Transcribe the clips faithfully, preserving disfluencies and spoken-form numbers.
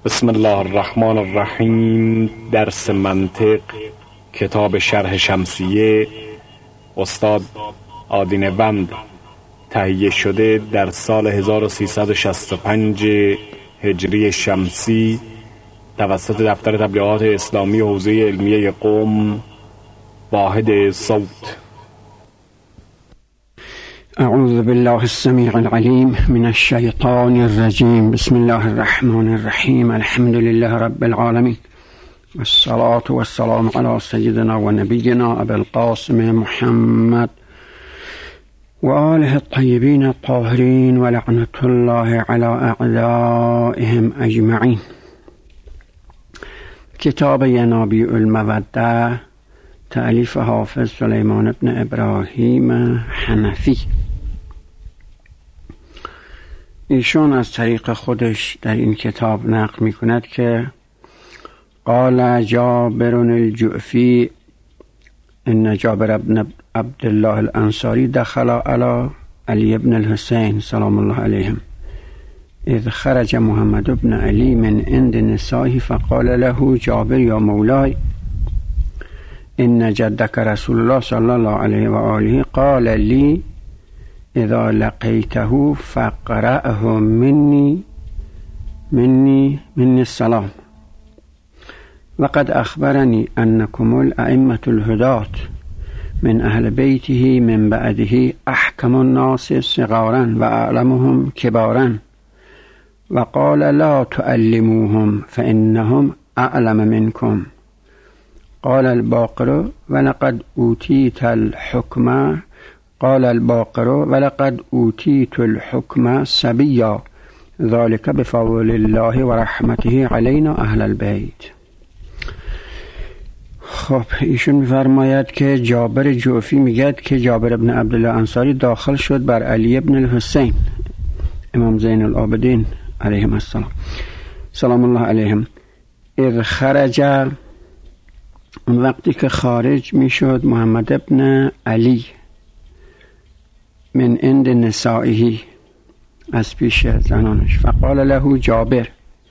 بسم الله الرحمن الرحیم. درس منطق، کتاب شرح شمسیه، استاد آدینوند، تهیه شده در سال هزار و سیصد و شصت و پنج هجری شمسی توسط دفتر تبلیغات اسلامی حوزه علمیه قم، واحد صوت. اعوذ بالله السمیع العلیم من الشیطان الرجیم. بسم الله الرحمن الرحیم. الحمد لله رب العالمین، والصلاة والسلام علی سیدنا و نبینا ابی القاسم محمد و آله الطیبین الطاهرین و لعنة الله علی اعدائهم اجمعین. کتاب ینابیع الموده، تألیف حافظ سلیمان بن ابراهیم حنفی. ایشون از طریق خودش در این کتاب نقل می کند که قال جابر الجعفی ان جابر بن عبدالله الانصاری دخل على علی بن الحسین سلام الله علیهم اذ خرج محمد بن علی من عند نسائه فقال له جابر یا مولاي ان جدك رسول الله صلی الله علیه و آله قال لی اذا لقیته فقرأه منی منی منی السلام وقد اخبرني انكم الائمة الهداة من اهل بیته من بعده احکم الناس صغارا و اعلمهم کبارا وقال لا تعلموهم فانهم اعلم منكم. قال الباقر ولقد اوتیت الحكم قال الباقر ولقد اوتیت الحكم صبيا ذلك بفضل الله و رحمته علینا اهل البیت. خب ایشون میفرماید که جابر جعفی میگه که جابر ابن عبدالله انصاری داخل شد بر علی ابن الحسین امام زین العابدین علیهم السلام سلام الله علیهم اذ خرج، اون وقتی که خارج میشد محمد ابن علی من عند نسائه، از پیش زنانش. فقال له جابر،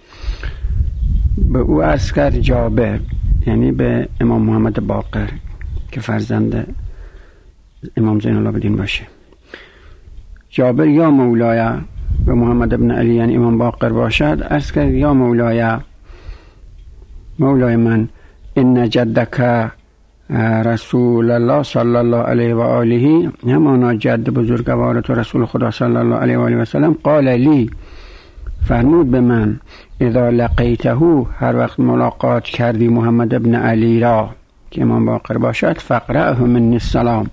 به او عرض کرد جابر، یعنی به امام محمد باقر که فرزند امام زین العابدین باشه. جابر یا مولای، به محمد ابن علی یعنی امام باقر باشد، عرض کرد یا مولای، مولای من، ان جدک رسول الله صلی الله علیه و آله، همانا جد بزرگوار تو رسول خدا صلی الله علیه و آله و سلم، قال لی، فرمود به من، اذا لقیته، هر وقت ملاقات کردی محمد ابن علی را که امام باقر باشد، فقرأه منی السلام،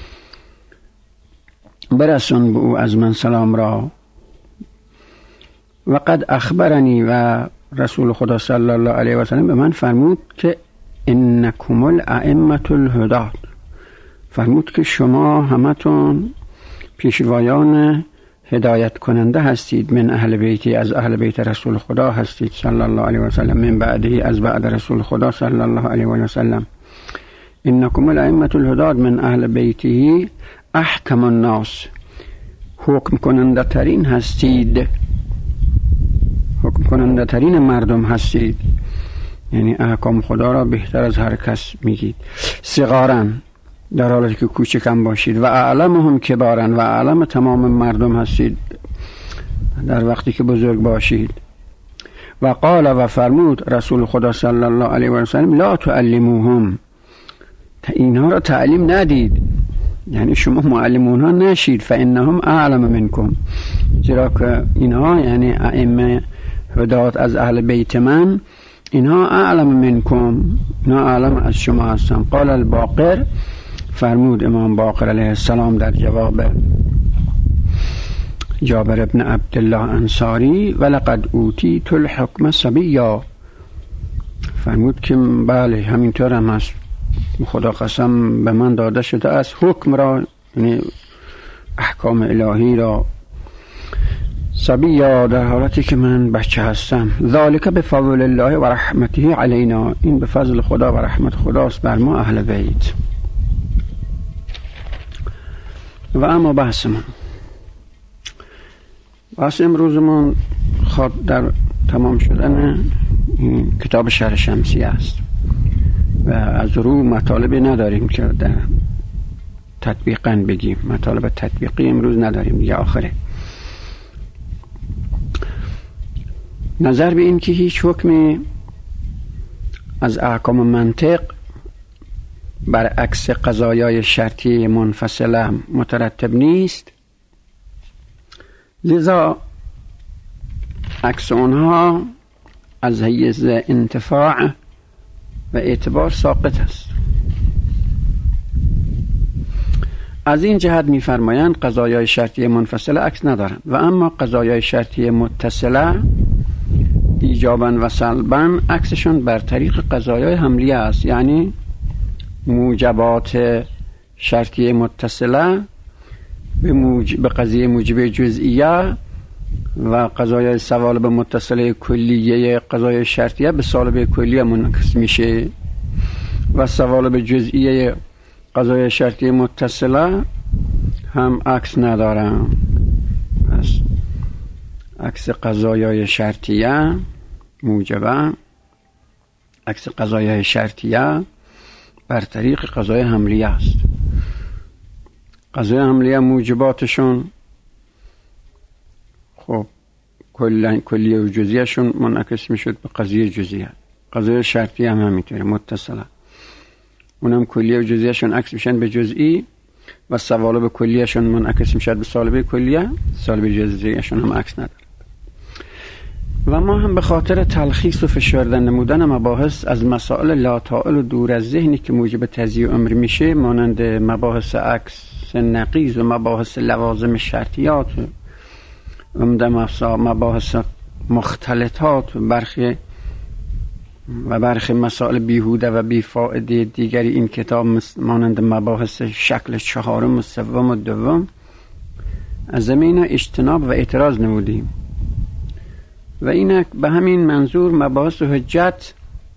برسون به او از من سلام را. وقد اخبرنی، و رسول خدا صلی الله علیه و سلم به من فرمود که انکم الائمة الهداة، فرمود که شما همتون پیشوایان هدایت کننده هستید، من اهل بیتی، از اهل بیت رسول خدا هستید صلی الله علیه و سلم، من بعده، از بعد رسول خدا صلی الله علیه و سلم. انکم الائمة الهداة من اهل بیته احکم الناس، حکم کننده ترین هستید، حکم کننده ترین مردم هستید، یعنی احکام خدا را بهتر از هر کس میگید. صغارن، در حالی که کوچکم باشید، و اعلمهم کبارن، و اعلم تمام مردم هستید در وقتی که بزرگ باشید. و قال، و فرمود رسول خدا صلی الله علیه و سلم، لا تعلموهم، اینها را تعلیم ندید، یعنی شما معلم اونها نشید، فانهم اعلم منکم، زیرا که اینها یعنی ائمه هدایت از اهل بیت من، اینها اعلم منکم، اینها اعلم از شما هستن. قال الباقر، فرمود امام باقر علیه السلام در جواب جابر ابن عبدالله انصاری، ولقد اوتیت الحکم صبیا، فرمود که بله همینطور هم هست، خدا قسم به من داده شده از حکم را، یعنی احکام الهی را، صبیا، در حالتی که من بچه هستم. ذالک بفضل الله و رحمته علینا، این به فضل خدا و رحمت خداست بر ما اهل بیت. و اما بحث من بحث امروزمون خود در تمام شدن این کتاب شرح شمسیه است و از رو مطالبی نداریم که در تطبیقاً بگیم، مطالب تطبیقی امروز نداریم دیگه آخره. نظر به این که هیچ حکمی از احکام منطق برعکس قضایای شرطی منفصله مترتب نیست، لذا عکس اونها از حیز انتفاع و اعتبار ساقط است. از این جهت می‌فرمایند قضایای شرطی منفصله عکس ندارند و اما قضایای شرطی متصله ایجاباً و سلباً عکسشون بر طریق قضایای حملیه است، یعنی موجبات شرطی متصله به, موج... به قضیه موجب جزئیه و قضایای سوالب متصله کلیه قضایای شرطیه به سالب کلیه منعکس میشه و سوالب جزئیه قضایای شرطی متصله هم عکس ندارن. پس عکس قضایای شرطیه موجبه، عکس قضایای شرطیه بر طریق قضای حملیه است. قضای حملیه موجباتشون خب کلیه و جزئیهشون منعکس میشد به قضیه جزئیه. قضای شرطیه هم همینطوره متصله، اونم کلیه و جزئیهشون عکس میشن به جزئی و سوالب کلیهشون منعکس میشد به سالب کلیه، سالب جزئیهشون هم عکس نداره. و ما هم به خاطر تلخیص و فشردن نمودن مباحث از مسائل لاتائل و دور از ذهنی که موجب تضییع عمر میشه، مانند مباحث عکس نقیض و مباحث لوازم شرطیات و مباحث مختلطات و برخی و برخی مسائل بیهوده و بیفائده دیگری این کتاب مانند مباحث شکل چهارم و سوم و دوم از زمین اجتناب و اعتراض نمودیم و اینک به همین منظور مباحث حجت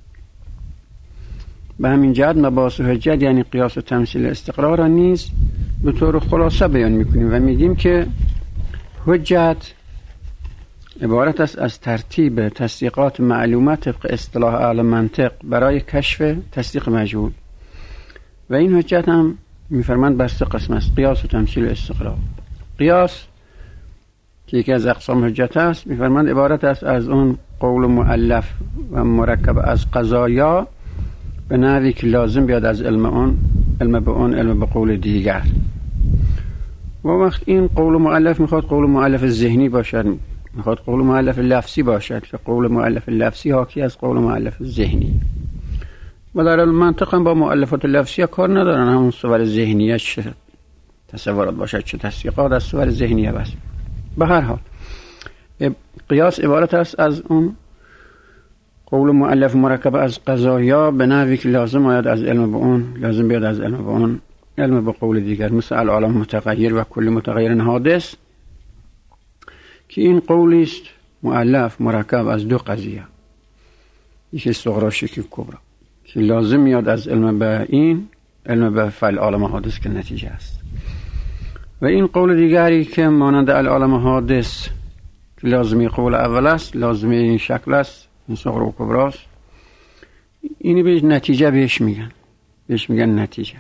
به همین جهت مباحث حجت یعنی قیاس و تمثیل استقرار را نیز به طور خلاصه بیان میکنیم و میگیم که حجت عبارت است از ترتیب تصدیقات معلومه طبق اصطلاح اهل منطق برای کشف تصدیق مجهول و این حجت هم میفرماند بر سه قسم است: قیاس و تمثیل و استقرار. قیاس که یکی از اقسام حجت است میفرماند عبارت است از اون قول مؤلف و مرکب از قضایا به نحوی که لازم بیاد از علم اون علم به اون علم به قول دیگر. و وقت این قول مؤلف میخواد قول مؤلف ذهنی باشد، میخواد قول مؤلف لفظی باشد که قول مؤلف لفظی حاکی از قول مؤلف ذهنی و در المنطق هم با مؤلفات لفظی کار ندارن، همون صور ذهنیه چه تصورات باشد چه تصدیقات از صور ذهنیه بس. به هر حال قیاس عبارت است از اون قول مؤلف مرکب از قضایا به نحوی که لازم آید از علم به اون لازم بیاد از علم به اون علم به قول دیگر، مثل العالم متغیر و کل متغیر حادث که این قولی است مؤلف مرکب از دو قضیه، یکی صغرا شکی کبرا که لازم میاد از علم به این علم به فعل عالم حادث که نتیجه است و این قول دیگری که مانند العالم حادث که لازمی قول اول است، لازمی این شکل است، این صغرا و کبرا است، اینی به نتیجه بهش میگن بهش میگن نتیجه.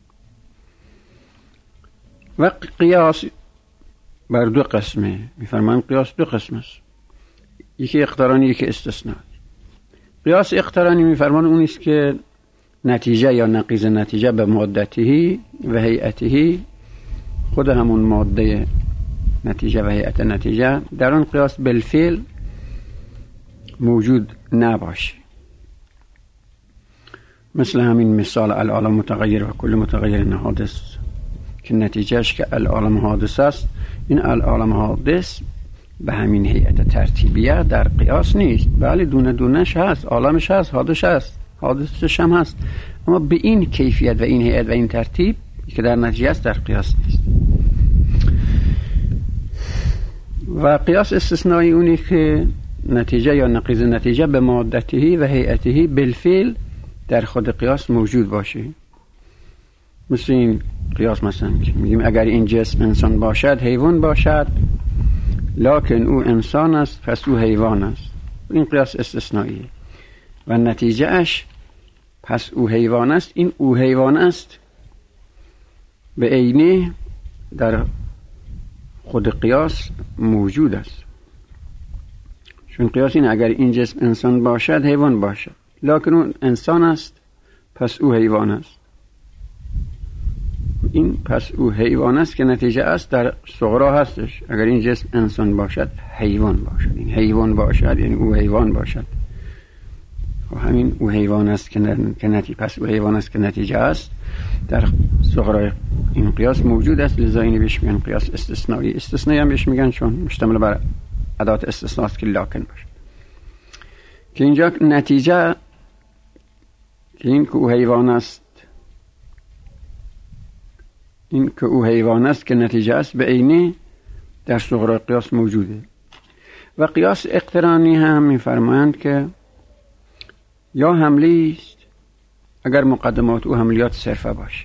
و قیاس بر دو قسمه میفرمان، قیاس دو قسم است، یکی اقترانی یکی استثنایی. قیاس اقترانی میفرمان اون است که نتیجه یا نقیض نتیجه به مادته و هیئته، خود همون ماده نتیجه و هیئت نتیجه در اون قیاس بالفعل موجود نباشه، مثل همین مثال العالم متغیر و کل متغیر حادث که نتیجهش که العالم حادث است. این العالم حادث به همین هیئت ترتیبیه در قیاس نیست، بله دونه دونش هست، عالمش هست، حادثش هست، حادثش هم هست، اما به این کیفیت و این هیئت و این ترتیب که در نتیجه است در قیاس نیست. و قیاس استثنایی اونی که نتیجه یا نقیض نتیجه به مادته و هیئته بالفعل در خود قیاس موجود باشه، مثل این قیاس مثلا میگیم اگر این جسم انسان باشد حیوان باشد، لکن او انسان است پس او حیوان است. این قیاس استثنائیه و نتیجه اش پس او حیوان است. این او حیوان است به عینه در خود قیاس موجود است. چون قیاس این اگر این جسم انسان باشد حیوان باشد، لکن اون انسان است پس او حیوان است. این پس او حیوان است که نتیجه است در صغرا هستش. اگر این جسم انسان باشد حیوان باشد، این حیوان باشد یعنی او حیوان باشد و همین او حیوان است که نتیجه پس او حیوان است که نتیجه است در صغرای این قیاس موجود است. لذا اینو بهش میگن قیاس استثنایی. استثنایی هم بهش میگن چون مشتمل بر ادات استثناء است که لاکن باشه. که اینجا نتیجه که این که او حیوان است، این که او حیوان است که نتیجه است به عینه در صغرای قیاس موجوده. و قیاس اقترانی هم میفرمایند که یا حملی است اگر مقدمات او حملیات صرفه باشه.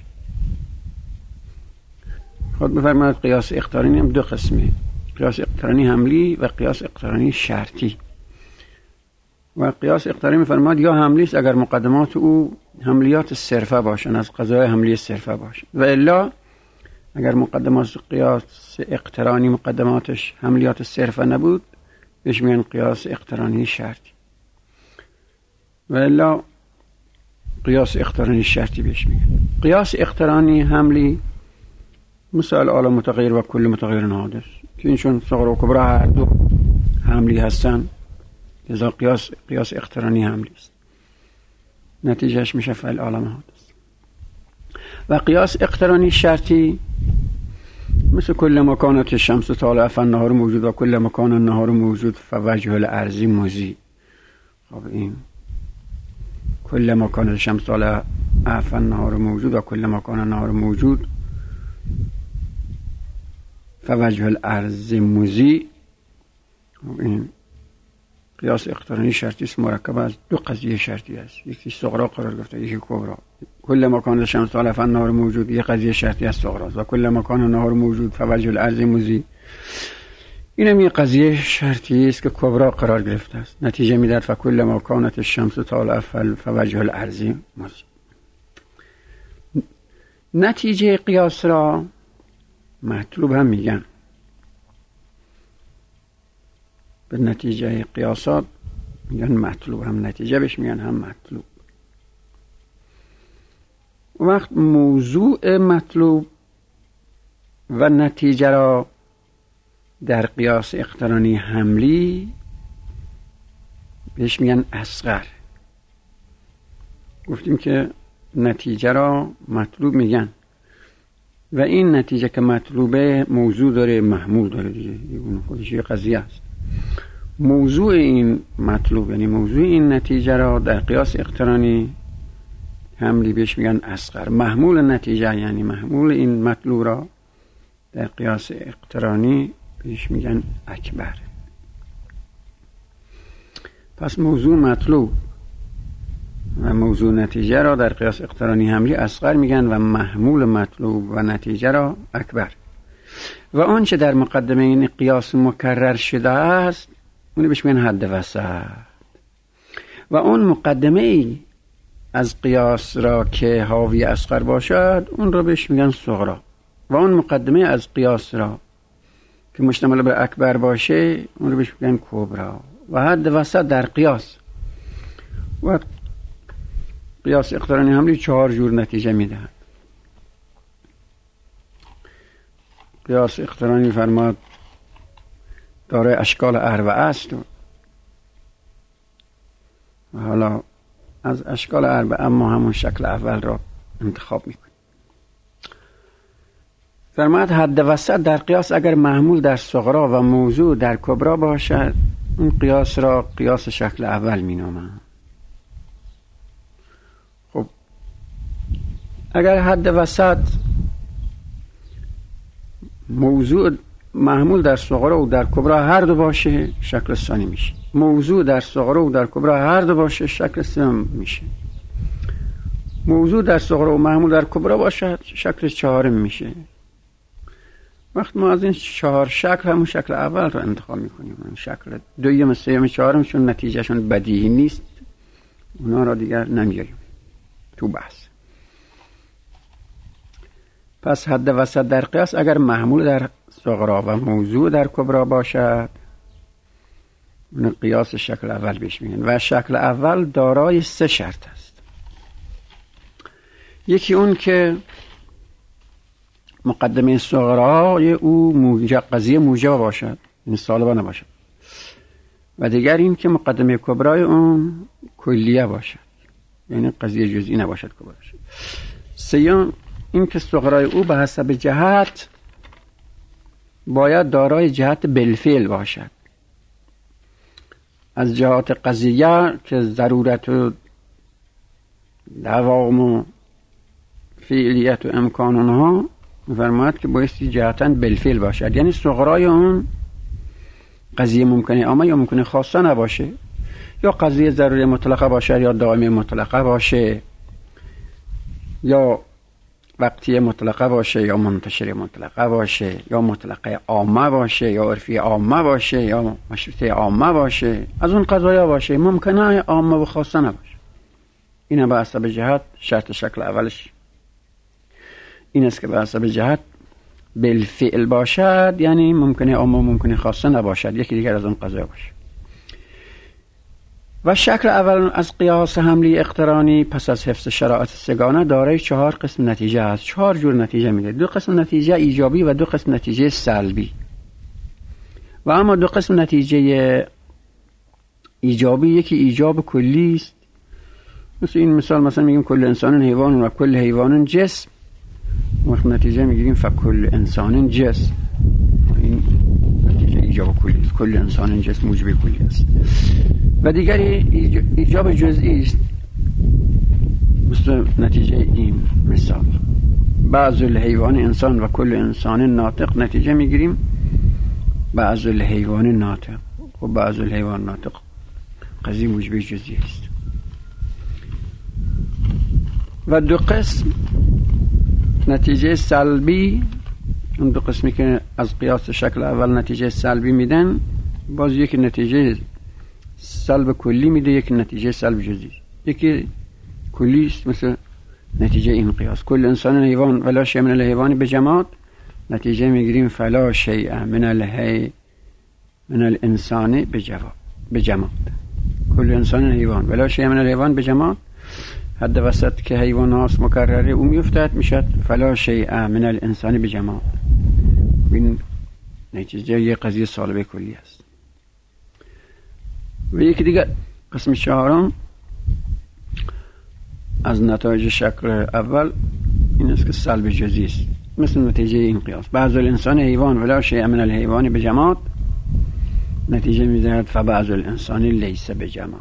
خود بفرمایند قیاس اقترانی هم دو قسمه، قیاس اقترانی حملی و قیاس اقترانی شرطی. و قیاس اقترانی میفرماید یا حملی است اگر مقدمات او حملیات صرفه باشن، از قضای حملی صرفه باشن، و الا اگر مقدمات قیاس اقترانی مقدماتش حملیات صرفه نبود بهش میگن قیاس اقترانی شرطی، و الا قیاس اقترانی شرطی بهش میگن. قیاس اقترانی حملی مثال عالم متغیر و کل متغیر حادث که اینشون صغرا و کبرا هر دو حملی هستن، لذا قیاس قیاس اقترانی حملی است، نتیجهش میشه فعل عالم حادث. و قیاس اقترانی شرطی مثل کل مکانات الشمس طالع فالنهار موجود و کل مکان النهار موجود فوجه الارض مضی. خب این کل مکان الشمس طالع فالنهار موجود و کل مکان النهار موجود فوجه الارض مضی. این قیاس اقترانی شرطی است، مرکب از دو قضیه شرطی است، یکی صغرا قرار گرفته یکی کبرا. کل مکان الشمس طالع فالنهار موجود یک قضیه شرطی از صغرا و کل مکان النهار موجود فوجه الارض مضی اینم یک قضیه شرطی است که کبرا قرار گرفته است، نتیجه میدهد فکل مکانات الشمس طالع فوجه الارض مضی. نتیجه قیاس را مطلوب هم میگن. به نتیجه قیاسات میگن مطلوب، هم نتیجه بهش میگن هم مطلوب. وقت موضوع مطلوب و نتیجه را در قیاس اقترانی حملی بهش میگن اصغر. گفتیم که نتیجه را مطلوب میگن و این نتیجه که مطلوبه موضوع داره محمول داره دیگه، اون خودش یه قضیه است. موضوع این مطلوب یعنی موضوع این نتیجه را در قیاس اقترانی حملی بهش میگن اصغر. محمول نتیجه یعنی محمول این مطلوب را در قیاس اقترانی بهش میگن اکبر. پس موضوع مطلوب و موضوع نتیجه را در قیاس اقترانی حملی اصغر میگن و محمول مطلوب و نتیجه را اکبر. و آنچه در مقدمه این قیاس مکرر شده است اونو بهش میگن حد وسط. و اون مقدمه ای از قیاس را که حاوی اصغر باشد اون را بهش میگن صغرا، و اون مقدمه از قیاس را که مشتمل بر اکبر باشه اون رو بهش میگن کبرا. و حد وسط در قیاس و قیاس اقترانی حملی چهار جور نتیجه میدهد. قیاس اقترانی فرماد داره اشکال اربعه است و حالا از اشکال اربعه ما همون شکل اول را انتخاب میکنیم. فرماد حد وسط در قیاس اگر محمول در صغرا و موضوع در کبرا باشد اون قیاس را قیاس شکل اول مینامند. خب اگر حد وسط موضوع محمول در صغرا و در کبرا هر دو باشه شکل ثانی میشه، موضوع در صغرا و در کبرا هر دو باشه شکل سوم میشه، موضوع در صغرا و محمول در کبرا باشه شکل چهارم میشه. وقت ما از این چهار شکل همون شکل اول رو انتخاب میکنیم. این شکل دویم، سوم، چهارمشون نتیجهشون بدیهی نیست، اونا را دیگر نمیاریم تو بحث. پس حد وسط در قیاس اگر محمول در صغرا و موضوع در کبرا باشد، اون قیاس شکل اول بهش میگن. و شکل اول دارای سه شرط است. یکی اون که مقدمه صغرای او موجب، قضیه موجب باشد، این سالبه نباشد. و دیگر این که مقدمه کبرای اون کلیه باشد، یعنی قضیه جزئی نباشد، کبرا باشد. سیان این که صغرای او به حسب جهت باید دارای جهت بالفعل باشد. از جهات قضیه که ضرورت و دوام و فعلیت و امکان اونها می‌فرماید که بایستی جهتاً بالفعل باشد، یعنی صغرای اون قضیه ممکنه عامه یا ممکنه خاصه نباشه، یا قضیه ضروری مطلقه باشه یا دائمی مطلقه باشه، یا وقتی مطلقه باشه یا منتشر مطلقه باشه، یا مطلقه عامه باشه یا عرفی عامه باشه یا مشروطه عامه باشه، از اون قضایا باشه، ممکنه عامه و خاصه نباشه. اینه به حسب جهت شرط شکل اولش این است که به حسب جهت بالفعل باشد، یعنی ممکنه عامه ممکنه خاصه نباشد، یکی دیگر از اون قضایا باشه. و شکل اول از قیاس حملی اقترانی پس از حفظ شرایط سگانه دارای چهار قسم نتیجه است. چهار جور نتیجه میده. دو قسم نتیجه ایجابی و دو قسم نتیجه سلبی. و اما دو قسم نتیجه ایجابی، یکی ایجاب کلی است، مثل این مثال، مثلا میگیم کل انسان حیوان و کل حیوان جسم، وقت نتیجه میگیریم فکل انسان جسم، این نتیجه ایجاب کلی است. کل انسان جسم موجب کلی است. و دیگری ایجاب جزئی است، مثل نتیجه این مثال بعض الحیوان انسان و کل انسان ناطق، نتیجه میگیریم بعض الحیوان ناطق و بعض الحیوان ناطق قضیه موجب جزئی است. و دو قسم نتیجه سلبی، اون دو قسمی که از قیاس شکل اول نتیجه سلبی میدن، باز یک نتیجه سلب کلی میده، یک نتیجه سلب جزئی. یکی کلی است مثل نتیجه این قیاس کل انسان حیوان ولا شیء من الحیوان بجماد، نتیجه میگیریم فلا شیء من الحی من الانسان بجواب بجماد. کل انسان حیوان ولا شیء من الحیوان بجماد، حد وسط که حیوان هاست مکرره او میفتد، میشد فلا شیء من الانسان بجماد. این نتیجه یک قضیه سالبه کلی است. و یکی دیگه قسم چهارم از نتایج شکل اول این است که سلب جزئی است، مثل نتیجه این قیاس بعض الانسان حیوان ولا شیء من الحیوان بجماد، نتیجه میدهد فبعض الانسان لیس بجماد.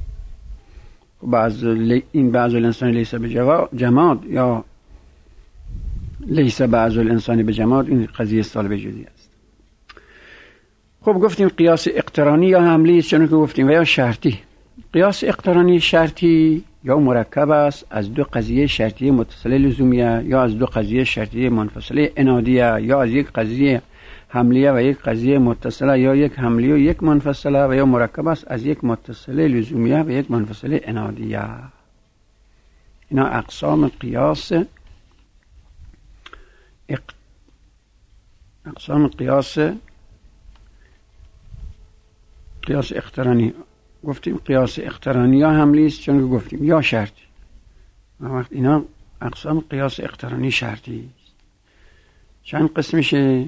بعض این بعض الانسان لیس بجماد یا لیس بعض الانسان بجماد، این قضیه سالب جزئی است. خب گفتیم قیاس اقترانی یا حملی، چون که گفتیم، و یا شرطی. قیاس اقترانی شرطی یا مرکب است از دو قضیه شرطی متصله لزومیه یا از دو قضیه شرطی منفصله عنادیه، یا از یک قضیه حملیه و یک قضیه متصله، یا یک حملیه و یک منفصله، و یا مرکب است از یک متصله لزومیه و یک منفصله عنادیه. اینا اقسام قیاس اق... اقسام قیاس قیاس اقترانی. گفتیم قیاس اقترانی یا حملی است، چون گفتیم یا شرطی. وقت اینا اقسام قیاس اقترانی شرطی است. چند قسمشه؟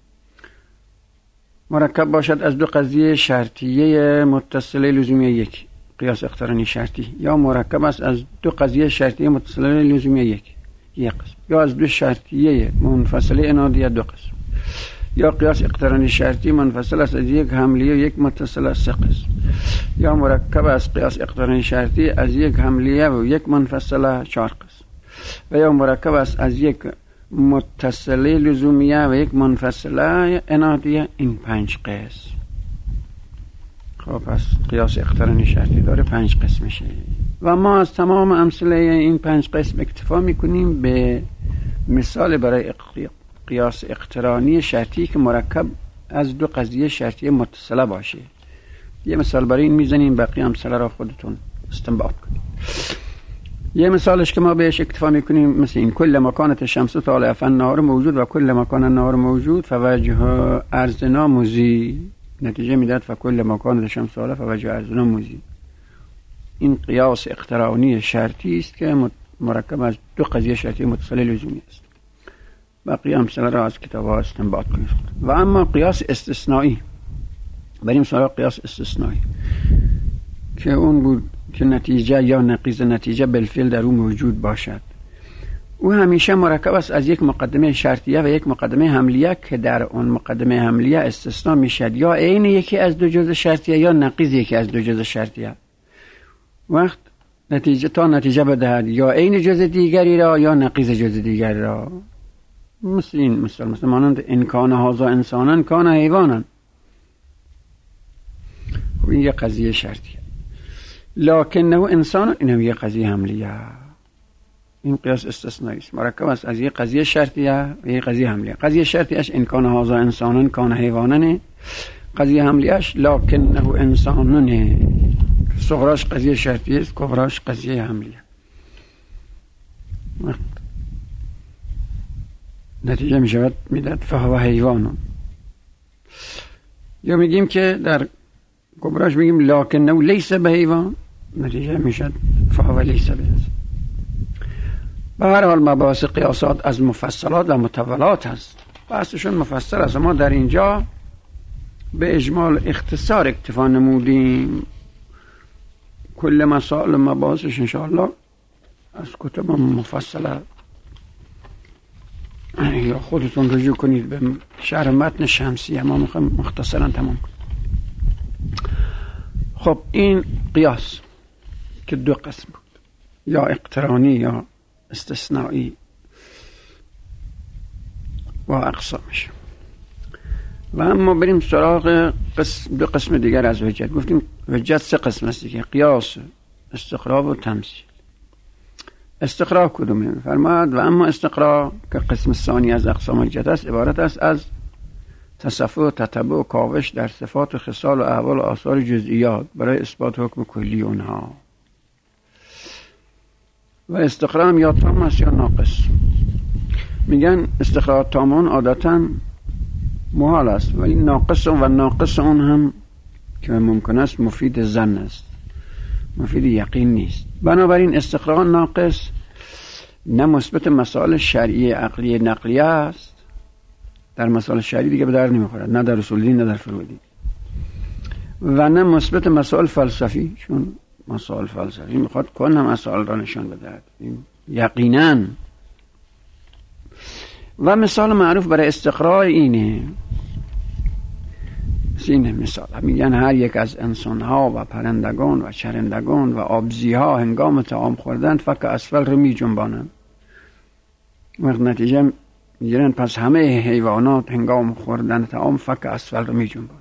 مرکب باشد از دو قضیه شرطیه متصله لزومیه یک، قیاس اقترانی شرطی. یا مرکب است از دو قضیه شرطیه متصله لزومیه یک، یک قسم. یا از دو شرطیه منفصله عنادیه، دو قسم. یا قیاس اقترانی شرطی منفصل است از یک حملیه و یک متصل است، سه قسم. یا مرکب است قیاس اقترانی شرطی از یک حملیه و یک منفصله، چهار قسم. و یا مرکب است از یک متصله لزومیه و یک منفصله عنادیه، این پنج قسم. خب پس قیاس اقترانی شرطی داره پنج قسم میشه و ما از تمام امثله این پنج قسم اکتفا میکنیم به مثال برای قیاس اقترانی شرطی که مرکب از دو قضیه شرطی متصله باشه. یه مثال برای این میزنیم، بقیه امثله را خودتون استنباط کنید. یه مثالش که ما بهش اکتفا میکنیم مثل این: کل ما کانت الشمس طالعة فالنهار موجود و کل ما کان النهار موجود فوجه ارضنا مضیء. نتیجه میداد فکل ما کانت الشمس طالعة فوجه ارضنا مضیء. این قیاس اقترانی شرطی است که مرکب از دو قضیه شرطی متصل لزومی است. بقیه امثله را از کتاب ها استنباط کنید. و اما قیاس استثنایی، بریم سراغ قیاس استثنایی که اون بود که نتیجه یا نقیض نتیجه بالفعل در اون موجود باشد. او همیشه مرکب است از یک مقدمه شرطیه و یک مقدمه حملیه که در اون مقدمه حملیه استثناء میشد یا عین یکی از دو جزء شرطیه یا نقیض یکی از دو جزء شرطیه. وقت نتیجه تا نتیجه بدهد یا عین جزء دیگری را یا نقیض جزء دیگری را. مثل این مثال، مثل مانند ان کان هذا انسانا کان حیوانا. این یک قضیه شرطیه. لکنه انسان، اینم یک قضیه حملیه. این قیاس استثنایی است، مرکب است از یک قضیه شرطیه و یک قضیه حملیه. قضیه شرطیش ان کان هذا انسانا کان حیوانا، قضیه حملیش لکنه انسانن. صغراش قضیه شرطیه است، کبراش قضیه حملیه. نتیجه می شود میداد فهو حیوان. یا میگیم که در کبراش میگیم لکنه لیس به حیوان، نتیجه میشد فهو لیس به. به هر حال مباحث قیاسات از مفصلات و مطولات هست، بحثشون مفصل است. ما در اینجا به اجمال اختصار اکتفا نمودیم. کل مسائل مباحثش انشاءالله از کتب مفصله یا خودتون رجوع کنید به شرح متن شمسیه. ما میخوایم مختصرا تمام کنیم. خب این قیاس که دو قسم بود، یا اقترانی یا استثنایی و اقسامش. و اما بریم سراغ قسم دو قسم دیگر از حجت. گفتیم حجت سه قسم است دیگه: قیاس، استقراء و تمثیل. استقراء کدومه؟ فرماد و اما استقراء که قسم ثانی از اقسام حجت است، عبارت است از تصفح و تتبع و کاوش در صفات و خصال و احوال و آثار جزئیات برای اثبات حکم کلی اونها. و استقراء هم یا تام است یا ناقص. میگن استقراء تامون عادتا محال است، ولی ناقص و ناقص اون هم که ممکن است مفید ظن است، مفید یقین نیست. بنابراین استقراء ناقص نه مثبت مسائل شرعی عقلی نقلیه است، در مسائل شرعی دیگه به در نمیخورد، نه در اصول دین نه در فروع دین، و نه مثبت مسائل فلسفی، چون مسائل فلسفی میخواد کن هم مسائل را نشان بدهد یقینا. و مثال معروف برای استقراء اینه، اینه مثال میگن هر یک از انسانها و پرندگان و چرندگان و آبزیها هنگام طعام خوردن فک اسفل رو می جنبانند. وقت نتیجه میگیرن پس همه حیوانات هنگام خوردن طعام فک اسفل رو می جنبانند.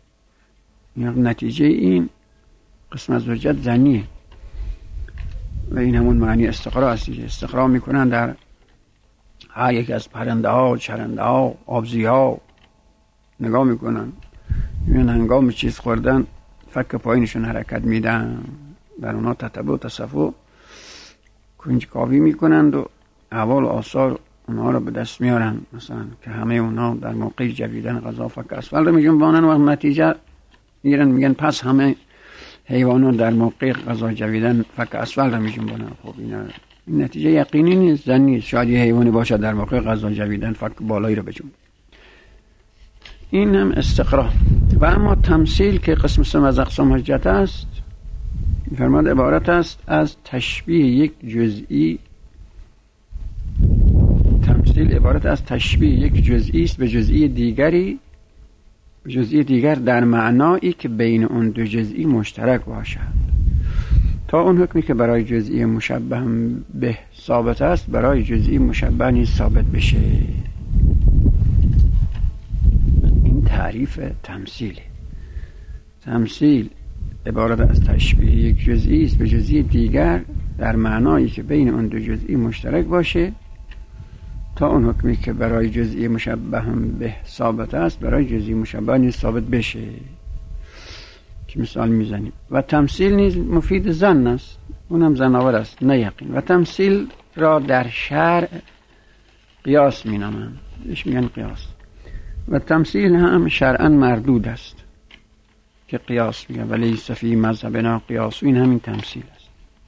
نتیجه این قسم از حجت ظنیه و این همون معنی استقراء است. استقراء میکنن در هر یک از پرنده ها، چرنده ها، آبزی ها نگاه میکنن، این هنگام چیز خوردن فک پایینشون حرکت میدن، در اونا تتبع و تصفح کنجکاوی میکنند و احوال و آثار اونها رو به دست میارن. مثلا که همه اونها در موقع جویدن غذا فک اسفل رو میجنبانن و نتیجه میگیرن میگن پس همه حیوانات در موقع غذا جویدن فک اسفل رو میجنبانن. خب اینا این نتیجه یقینی نیست، ظنی است. شاید یه حیوانی باشه در موقع غذا جویدن فک بالایی رو بجنبه. این هم استقراء. و اما تمثیل که قسم سوم از اقسام حجت است، فرماد عبارت است از تشبیه یک جزئی. تمثیل عبارت از تشبیه یک جزئی است به جزئی دیگری، به جزئی دیگر در معنایی که بین اون دو جزئی مشترک باشد، تا اون حکمی که برای جزئی مشبه به ثابت است برای جزئی مشبه نیز ثابت بشه. تعریف تمثیل. تمثیل عبارت از تشبیه یک جزئی است به جزئی دیگر در معنایی که بین اون دو جزئی مشترک باشه تا اون حکمی که برای جزئی مشبه هم به ثابت است برای جزئی مشبه نیز ثابت بشه که مثال میزنیم. و تمثیل نیز مفید ظن است، اونم ظن‌آور است نه یقین. و تمثیل را در شرع قیاس مینامند، بهش میگن قیاس. و تمثیل هم شرعاً مردود است که قیاس میگن ولی فی مذهبنا قیاس، این همین تمثیل است.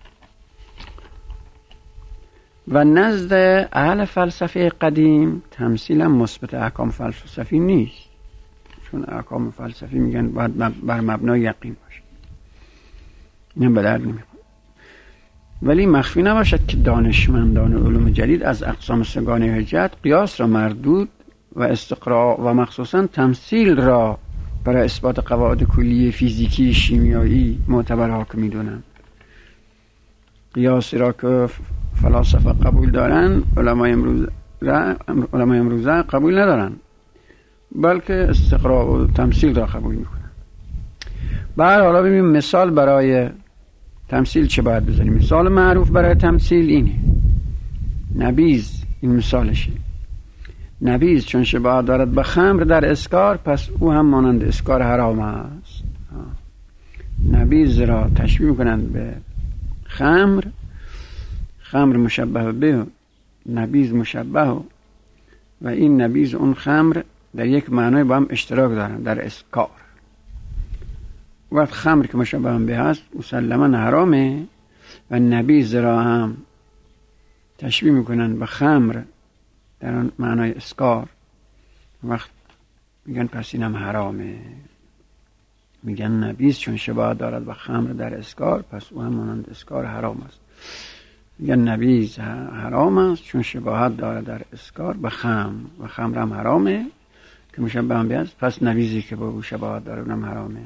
و نزد اهل فلسفه قدیم تمثیل هم مثبت احکام فلسفی نیست، چون احکام فلسفی میگن باید بر مبنای یقین باشه، این به درد نمیخوره. ولی مخفی نباشد که دانشمندان علوم جدید از اقسام سگانه حجت قیاس را مردود و استقراء و مخصوصا تمثیل را برای اثبات قواعد کلی فیزیکی شیمیایی معتبر حاکم میدونند. قیاسی را که فلاسفه قبول دارن علمای امروز را علمای امروزه قبول ندارن، بلکه استقراء و تمثیل را قبول میکنن. بعد حالا ببینیم مثال برای تمثیل چه باید بزنیم. مثال معروف برای تمثیل اینه، نبیذ. این مثالشه. نبیذ چون شباهت دارد به خمر در اسکار، پس او هم مانند اسکار حرام است. نبیذ را تشبیه میکنند به خمر، خمر مشبه به، نبیذ مشبه، و این نبیذ اون خمر در یک معنای با هم اشتراک دارن در اسکار. وقت خمر که مشبه به هست مسلما حرامه و نبیذ را هم تشبیه میکنن به خمر در اون معنای اسکار، وقت میگن پس اینم حرامه. میگن نبیذ چون شباهت دارد به خمر در اسکار، پس او هم مانند اسکار حرام است. میگن نبیذ حرام است چون شباهت دارد در اسکار به خمر، و خمر هم حرامه که مشبه به است، پس نبیذی که با او شباهت داره اونم حرامه.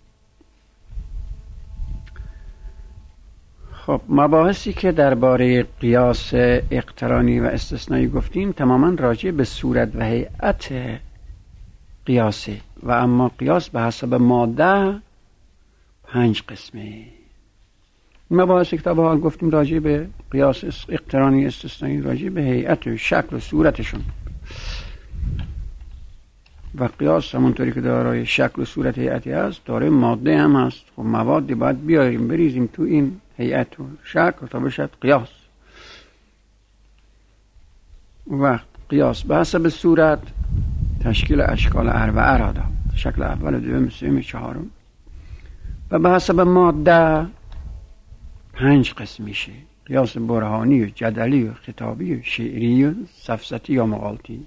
خب مباحثی که درباره قیاس اقترانی و استثنایی گفتیم تماما راجع به صورت و هیئت قیاسه، و اما قیاس به حسب ماده پنج قسمه. مباحث کتاب حال گفتیم راجع به قیاس اقترانی استثنایی راجع به هیئت و شکل و صورتشون، و قیاس همونطوری که دارای شکل و صورت هیئتی هست داره ماده هم هست. خب موادی باید بیاریم بریزیم تو این هیئت و شکل تا بشد قیاس. و قیاس به حسب صورت تشکیل اشکال اربعه را داد، شکل اول، دوم، سوم، چهارم. و به حسب ماده پنج قسم میشه: قیاس برهانی و جدلی و خطابی و شعری و سفسطی یا مغالطی.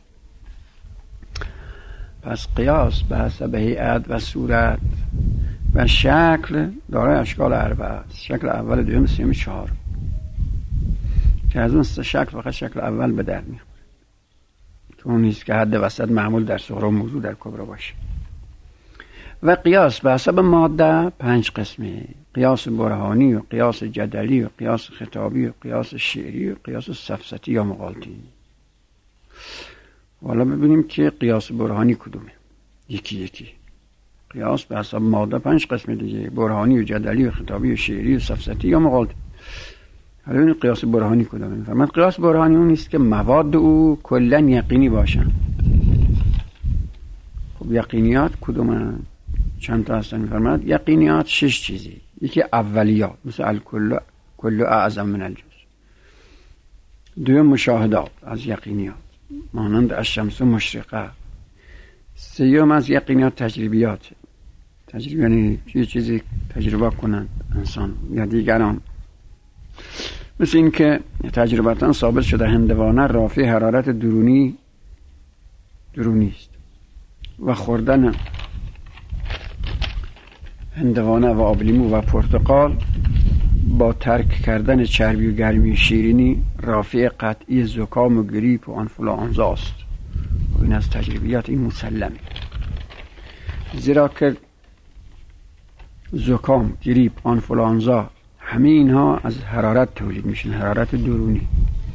پس قیاس به حسب هیئت و صورت و شکل دارای اشکال اربعه است: شکل اول، دوم، سوم، چهارم، که از اون سه شکل فقط شکل اول به درد میخوره، تو اون نیست که حد وسط معمول در صغرا موضوع در کبرا باشه. و قیاس به حسب ماده پنج قسمه: قیاس برهانی و قیاس جدلی و قیاس خطابی و قیاس شعری و قیاس سفسطی یا مغالطی. حالا ببینیم که قیاس برهانی کدومه، یکی یکی. قیاس به حسب ماده پنج قسمه دیگه: برهانی و جدلی و خطابی و شعری و سفسطی یا مغالطی. حالا ببینیم قیاس برهانی کدومه. میفرماید قیاس برهانی اون نیست که مواد او کلا یقینی باشن. خب یقینیات کدومه؟ چند تا هستن؟ میفرماید یقینیات شش چیزی. یکی اولیات مثل الکل کل اعظم من الجزء. دوم مشاهدات از یقینیات مانند الشمس مشرقه. سیوم از یقینیات تجربیات، تجربه یعنی یه چیزی تجربه کنند انسان یا دیگران، مثل این که تجربتاً ثابت شده هندوانه رافع حرارت درونی درونی است و خوردن هندوانه و آبلیمو و پرتقال با ترک کردن چربی و گرمی شیرینی رافع قطعی زکام و گریپ و آنفولانزا است. این از تجربیات این مسلمه، زیرا که زکام، گریپ، آنفولانزا همه اینها از حرارت تولید میشن، حرارت درونی.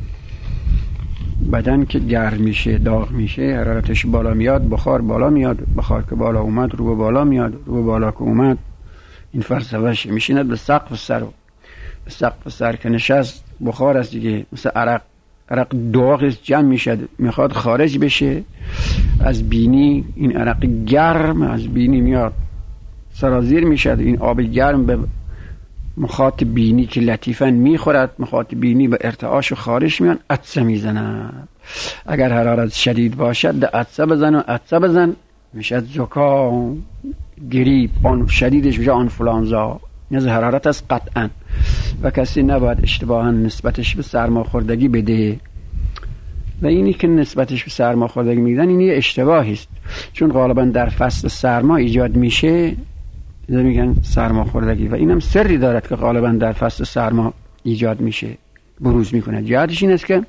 بدن که گرم میشه، داغ میشه، حرارتش بالا میاد، بخار بالا میاد، بخار که بالا اومد رو به بالا میاد، رو به بالا که اومد این فلسفه‌ش میشیند به سقف سر، و به سقف سر که نشست بخار است دیگه، مثل عرق عرق داغ جمع میشه، میخواد خارج بشه از بینی. این عرق گرم از بینی میاد سرازیر میشه، این آب گرم به مخاط بینی که لطیفاً میخورد، مخاط بینی به ارتعاش خارج میان، عطسه میزند. اگر حرارت شدید باشد ده عطسه بزن و عطسه بزن میشه زکام، گریپ، آن شدیدش میشه آنفولانزا. از حرارت از قطعا و کسی نباید اشتباها نسبتش به سرماخوردگی بده و اینی که نسبتش به سرماخوردگی میدن این یه اشتباهی است، چون غالبا در فصل سرما ایجاد میشه میگن سرماخوردگی و اینم سری دارد که غالبا در فصل سرما ایجاد میشه، بروز میکنه. جهتش این است که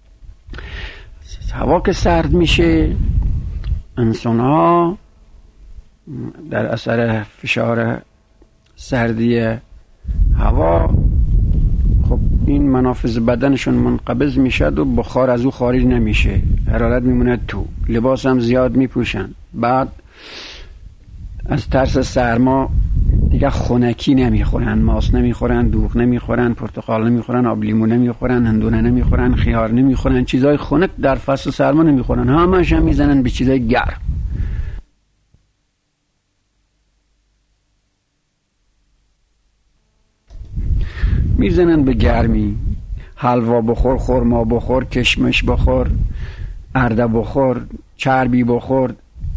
هوا که سرد میشه انسان ها در اثر فشار سردی هوا خب این منافذ بدنشون منقبض میشد و بخار از او خارج نمیشه، حرارت میمونه تو، لباس هم زیاد میپوشن. بعد از ترس سرما دیگه خنکی نمیخورن، ماست نمیخورن، دوغ نمیخورن، پرتقال نمیخورن، آب لیمو نمیخورن، هندونه نمیخورن، خیار نمیخورن، چیزای خنک در فصل سرما نمیخورن، همش هم میزنن به چیزای گرم. میزنن به گرمی، حلوا بخور، خرما بخور، کشمش بخور، ارده بخور، چربی بخور،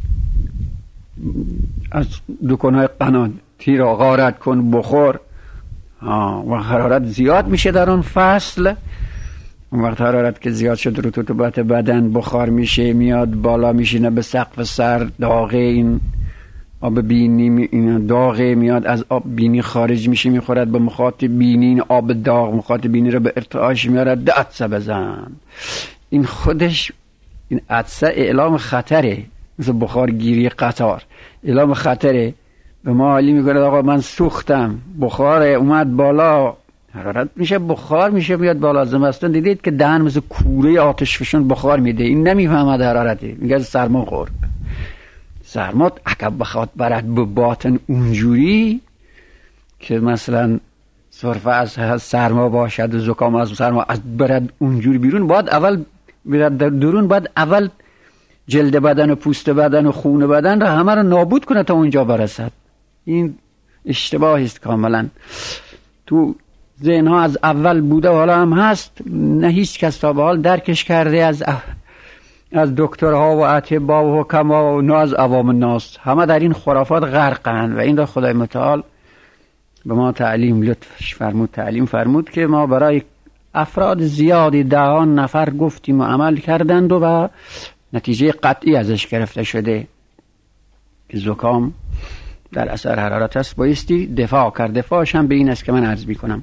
از دکانهای قناتی را غارت کن بخور. و حرارت زیاد میشه در اون فصل. اون وقت حرارت که زیاد شد رطوبت بدن بخار میشه، میاد بالا میشینه به سقف سر، داغه، این آب بینی این داغه میاد از آب بینی خارج میشه، میخورد به مخاط بینی، این آب داغ مخاط بینی رو به ارتعاش میارد، عطسه بزن. این خودش این عطسه اعلام خطره، مثل بخارگیری قطار، اعلام خطره. به ما حالی میکنه آقا من سوختم، بخار اومد بالا، حرارت میشه بخار میشه میاد بالا. زمستان دیدید که دهن مثل کوره آتش فشان بخار میده، این نمیفهمد حرارته، میگه سرما خورد. سرما اگه بخواد برد به باطن اونجوری که مثلا سرفه از سرما باشد و زکام از سرما از برد اونجوری بیرون، باید اول برد در درون، باید اول جلد بدن و پوست بدن و خون بدن را همه را نابود کنه تا اونجا برسد. این اشتباهی است کاملا. تو ذهن ها از اول بوده و حالا هم هست، نه هیچ کس تا به حال درکش کرده از از دکترها و اطباء و حکما و نه از عوام الناس، همه در این خرافات غرقند و این را خدای متعال به ما تعلیم لطفش فرمود، تعلیم فرمود که ما برای افراد زیادی دهان نفر گفتیم و عمل کردند و, و نتیجه قطعی ازش گرفته شده که زکام در اثر حرارت است، بایستی دفاع کرد. دفاعش هم به این است که من عرض میکنم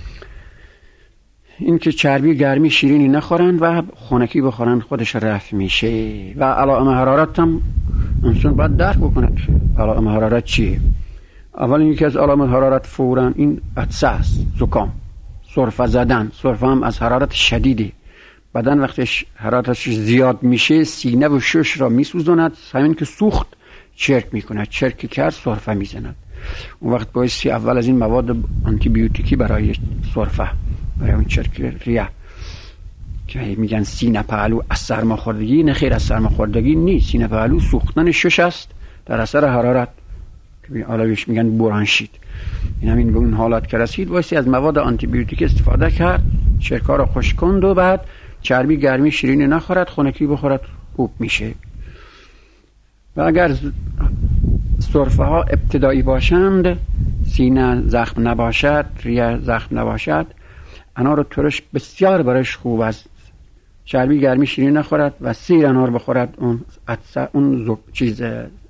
این که چربی گرمی شیرینی نخورن و خنکی بخورن خودش رفع میشه. و علائم حرارت هم انسان باید درک بکنه علائم حرارت چیه. اول یکی از علائم حرارت فوراً این عطسه است، زکام، سرفه زدن. سرفه هم از حرارت شدیده، بدن وقتش حرارتش زیاد میشه سینه و شش را میسوزاند، همین که سوخت چرک میکنه، چرک کرد سرفه میزند. اون وقت بایستی اول از این مواد آنتی بیوتیکی برای سرفه، برای اون چرک ریه که میگن سینه پهلو از سرماخوردگی، نه خیر از سرماخوردگی نیست. سینه پهلو سوختن شش است در اثر حرارت که علاوهش میگن برانشیت. این همین به اون حالت که رسید بایستی از مواد آنتی بیوتیک استفاده کرد، چرکا رو خشک کند و بعد چربی گرمی شیرینی نخورد، خنکی بخورد، خوب میشه. و اگر سرفه ها ابتدایی باشند، سینه زخم نباشد، ریه زخم نباشد، انار ترش بسیار برایش خوب است. چربی گرمی شیرینی نخورد و سیر انار بخورد، اون عطسه اون زب... چیز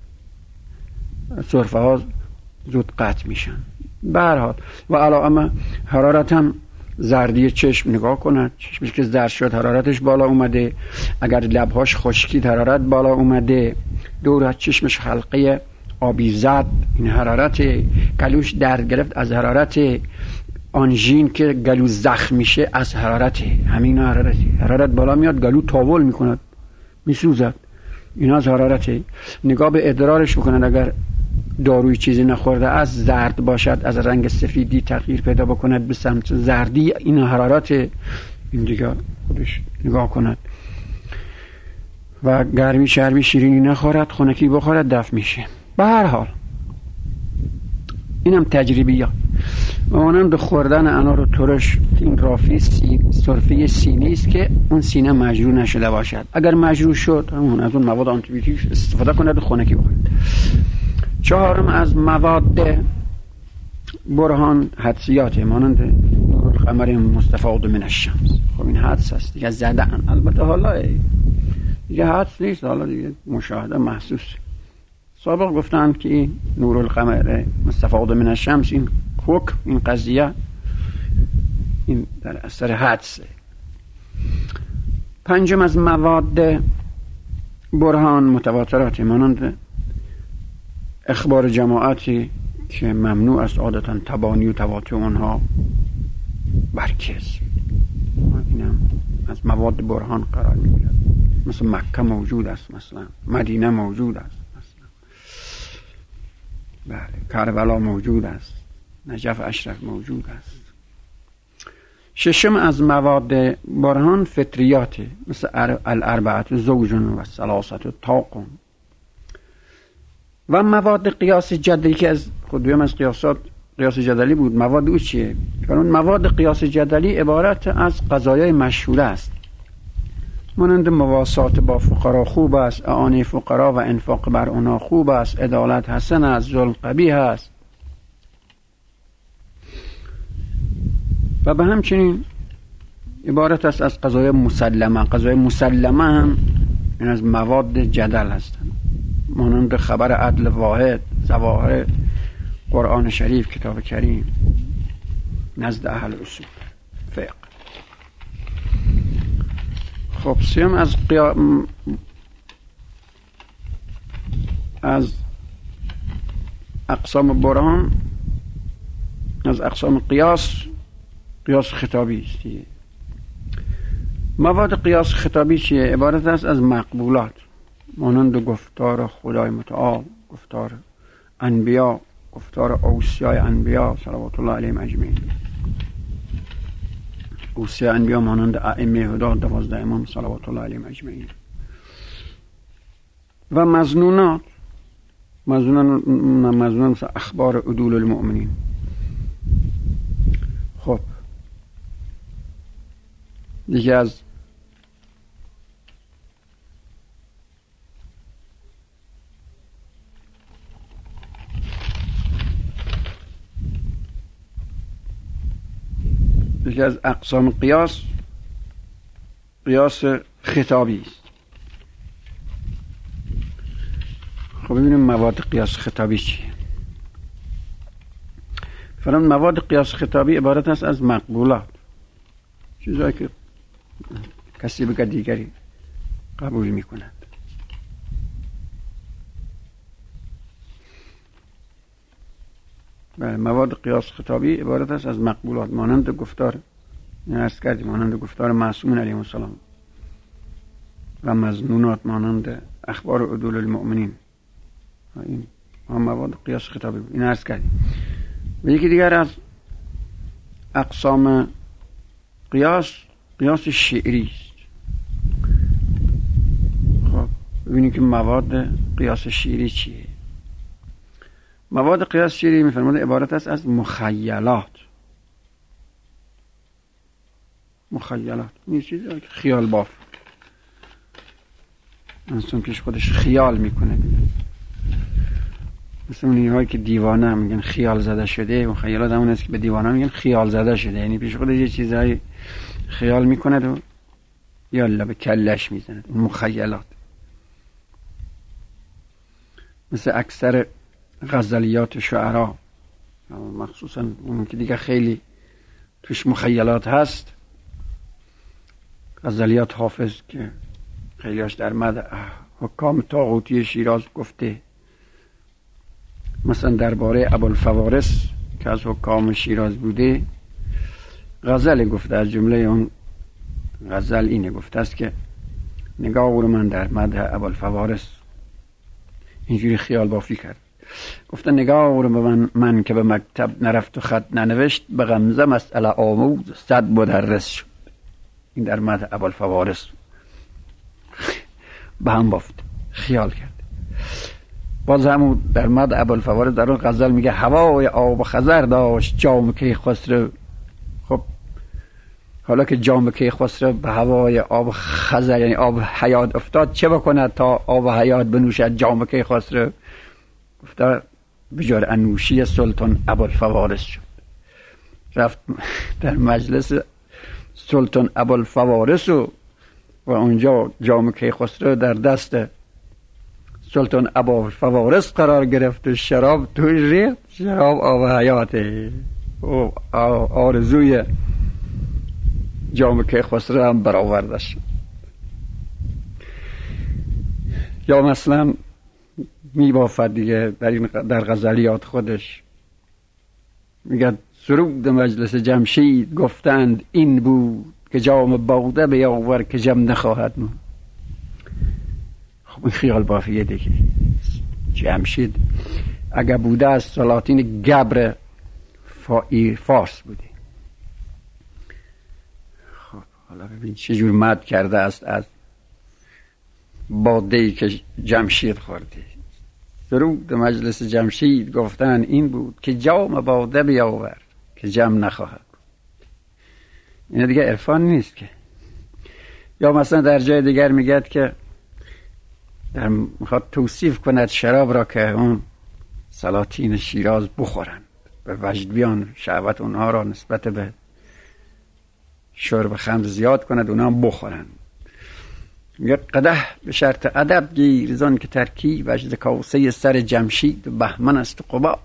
سرفه ها زود قطع میشن. به هر حال و علائم حرارت هم زردی چشم نگاه کند، چشمش که زرد شد حرارتش بالا اومده، اگر لبهاش خشکید حرارت بالا اومده، دور از چشمش حلقه آبی زد، این حرارت، گلوش درد گرفت از حرارت، آنژین که گلو زخم میشه از حرارت، همین حرارتی، حرارت بالا میاد گلو تاول میکند میسوزد، این از حرارت. نگاه به ادرارش بکنند، اگر داروی چیزی نخورده از زرد باشد، از رنگ سفیدی تغییر پیدا بکند به سمت زردی، این حرارت این دیگه خودش نگاه کند و گرمی چربی شیرینی نخورد، خنکی بخورد، دفع میشه. به هر حال اینم تجربیات. مانند خوردن انار و ترش، این رافی سی... سرفه سینی است که اون سینه مجروح نشده باشد. اگر مجروح شد همون از اون مواد آنتیبیوتیک استفاده کند و خنکی بخورد. چهارم از مواد برهان حدسیات، مانند نور القمر مستفاد من الشمس. خب این حدس است دیگه، زدن. البته حالا دیگه حدس نیست، حالا دیگه مشاهده محسوس. سابق گفتند که این نور القمر مستفاد من الشمس، این حکم، این قضیه، این در اثر حدسه. پنجم از مواد برهان متواترات، مانند اخبار جماعتی که ممنوع است عادتا تبانی و تواتر اونها برکز. اینم از مواد برهان قرار میگیرد. مثل مکه موجود است، مثلا مدینه موجود است، مثلا بله کربلا موجود است، نجف اشرف موجود است. ششم از مواد برهان فطریات، مثل الاربعه زوج و ثلاثه طاق. و مواد قیاس جدلی که از خودم از قیاسات قیاس جدلی بود. مواد او چیه؟ چون مواد قیاس جدلی عبارت از قضایای مشهوره است، مانند مواسات با فقرا خوب است، اعانه فقرا و انفاق بر اونا خوب است، عدالت حسن است، ظلم قبیح است. و به همچنین عبارت است از قضایای مسلمه. قضایای مسلمه هم این از مواد جدل هستند، مانند خبر عدل واحد، ظواهر قرآن شریف، کتاب کریم نزد اهل اصول فقه. خب سیم از قیا... از اقسام برهان، از اقسام قیاس، قیاس خطابی است. مواد قیاس خطابی چیه؟ عبارت است از مقبولات، مانند گفتار خدای متعال، گفتار انبیا، گفتار اوصیای انبیا صلوات الله علیهم اجمعین. اوصیای انبیا مانند ائمه هدا، دوازده امام صلوات الله علیهم اجمعین. و مظنونات، مظنون مظنون مثل اخبار عدول المؤمنین. خب دیگه از یکی از اقسام قیاس قیاس خطابی است. خب ببینیم مواد قیاس خطابی چیه. فرام مواد قیاس خطابی عبارت است از مقبولات، چیزایی که کسی به دیگری قبول می کند. بله، مواد قیاس خطابی عبارت است از مقبولات، مانند گفتار، این عرض کردیم، مانند گفتار معصومین علیهم السلام. و مظنونات مانند اخبار عدول المؤمنین. این هم مواد قیاس خطابی بود، این عرض کردیم. و یکی دیگر از اقسام قیاس قیاس شعری است. خب ببینیم که مواد قیاس شعری چیه. مواد قیاس شعری میفرماید عبارت است از مخیلات. مخیلات این چیزی که خیال باف، انسان پیش خودش خیال میکنه، مثل اونی هایی که دیوانه میگن خیال زده شده. مخیلات همون است که به دیوانه میگن خیال زده شده، یعنی پیش خودش یه چیزایی خیال میکنه و یالا به کلش میزنه. مخیلات مثل اکثر غزلیات شعرا، مخصوصا اون که دیگه خیلی توش مخیلات هست، غزلیات حافظ که خیلیاش در مد حکام طاغوتی شیراز گفته. مثلا درباره ابوالفوارس که از حکام شیراز بوده غزل گفته. از جمله اون غزل اینه گفته است که نگاه رو من در مدح ابوالفوارس اینجوری خیال بافی کرد. گفته نگاه رو من, من که به مکتب نرفت و خط ننوشت، به غمزه مسئله آموز صد مدرس شد. این در مد ابوالفوارس به هم بافت خیال کرد. باز همون در مد ابوالفوارس در اون غزل میگه هوای آب خضر داشت جام کیخسرو. خب حالا که جام کیخسرو به هوای آب خضر یعنی آب حیات افتاد، چه بکند تا آب حیات بنوشد جام کیخسرو؟ گفته بجار انوشی سلطان ابوالفوارس شد. رفت در مجلس سلطان ابوالفوارس و و اونجا جام کیخسرو در دست سلطان ابوالفوارس قرار گرفت و شراب توش ریخت. شراب آب حیاته و آرزوی جام کیخسرو هم برآورده شد. یا مثلا میبافد دیگه در این در غزلیات خودش میگه سرود مجلس جمشید گفتند این بود که جام باده بیاور که جم نخواهد مون. خب این خیال بافیه دیگه. جمشید اگه بوده از سلاطین گبر فارس بوده. خب حالا ببین چجور مد کرده است از باده‌ای که جمشید خورده. درود مجلس جمشید گفتن این بود که جام باده بیاور که جم نخواهد. این دیگه عرفان نیست که. یا مثلا در جای دیگر میگه که در میخواد توصیف کند شراب را که اون سلاطین شیراز بخورند، به وجد بیان شهوت اونها را نسبت به شرب خمر زیاد کند اونها هم بخورند. میگه قدح به شرط ادب گیر زان که ترکی وجد کاسه سر جمشید بهمن است قبا.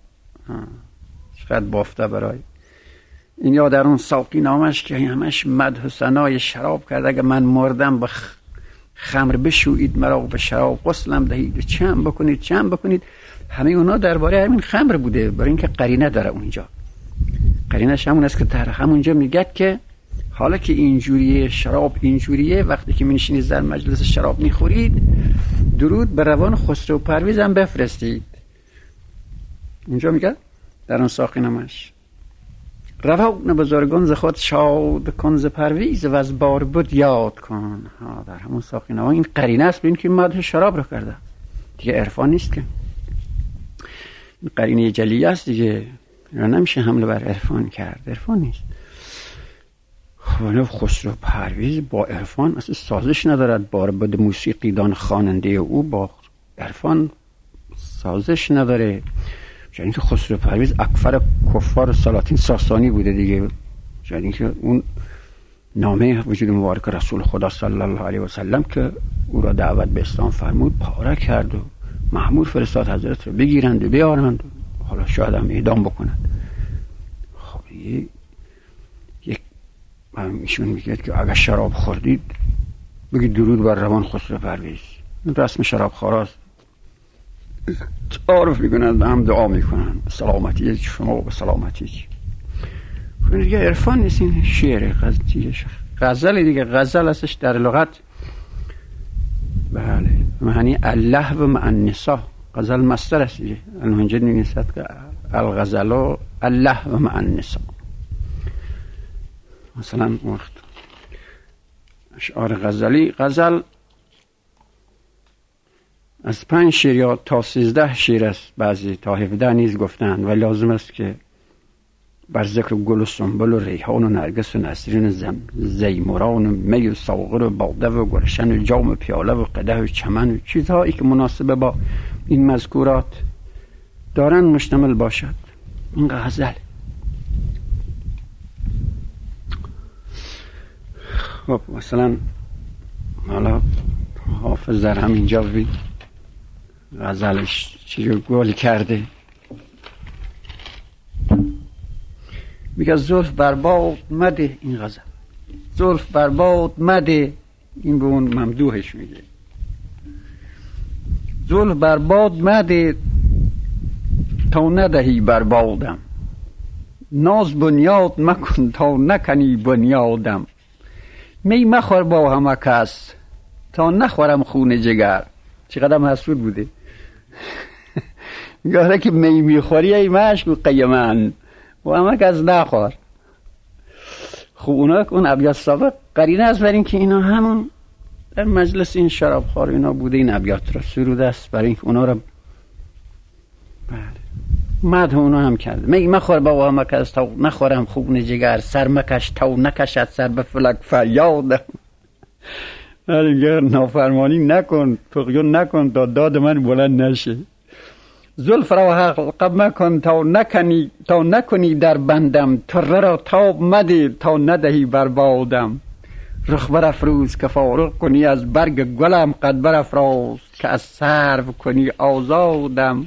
چقدر بافته برای این. یا در اون ساقی نامش که همش مدح و ثنای شراب کرد. اگه من مردم به خمر بشویید مرا به شراب غسلم دهید و چم بکنید چم بکنید. همه اونا درباره همین خمر بوده، برای اینکه قرینه داره اونجا. قرینش همون است که در همونجا میگه که حالا که اینجوریه شراب اینجوریه، وقتی که میشینید در مجلس شراب میخورید درود به روان خسرو پرویز هم بفرستید. اینجا میگه در اون ساقی نامش روان بزرگان ز خود شاد کن ز پرویز و از بار بود یاد کن. ها در همون ساقی نامه این قرینه است به این که مدح شراب رو کرده. دیگه عرفان نیست که، این قرینه جلیه است دیگه. نمیشه حمله بر عرفان کرد، عرفان نیست. خسرو پرویز با عرفان اصلا سازش ندارد. بار بود موسیقی دان خواننده او با عرفان سازش نداره. یعنی که خسرو پرویز اکفر کفار سلاطین ساسانی بوده دیگه. یعنی که اون نامه وجود مبارک رسول خدا صلی الله علیه و سلم که او را دعوت به اسلام فرمود پاره کرد و مأمور فرستاد حضرت رو بگیرند و بیارند و حالا شاید هم اعدام بکنند. خب یک ایشون میگه که اگر شراب خوردید بگید درود بر روان خسرو پرویز. این رسم شراب خوراست. تعارف میکنند هم دعا میکنند سلامتی شما و سلامتی. خب دیگه عرفان نیست، این شعر غزل دیگه. غزل هستش در لغت بله معنی الله و مع النساء. غزل مصدر است دیگه. الانجا نیست که الغزل الله و مع النساء. مثلا وقت اشعار غزلی، غزل از پنج شعر یا تا سیزده شعر است، بعضی تا هفده نیز گفتند و لازم است که بر ذکر گل و سنبل و ریحان و نرگس و نسرین و زیمران و می و ساغر و باده و گلشن و جام و پیاله و قدح و چمن و چیزهایی که مناسب با این مذکورات دارن مشتمل باشد. این غزل. خب مثلا حالا حافظ در همینجا بید غزلش چیزی گل کرده. میگه زلف برباد مده. این غزل زلف برباد مده. این به اون ممدوحش میگه زلف برباد مده تا ندهی بربادم. ناز بنیاد مکن تا نکنی بنیادم. می مخور با همه کس تا نخورم خون جگر. چقدر حسود بوده. میگه که می میخوری ای مشک و قیمن و همه کس نخور. خب اونا اون ابیات سابق قرینه است بر این که اینا همون در مجلس این شرابخوار اینا بوده این ابیات را سروده است برای اینکه اونا را بله مدح اونا هم کرده. میگی مخور بابا مکش تا نخورم خون جگر، سر مکش تا نکشد سر به فلک فریادم. ولی نافرمانی نکن، طغیان نکن تا داد من بلند نشه. زلف را حلقه مکن تا نکنی تا نکنی در بندم، تره را تاب مده تا ندهی بر بادم. رخ برافروز که فارغ کنی از برگ گلم، قد برافراز که از سرو کنی آزادم.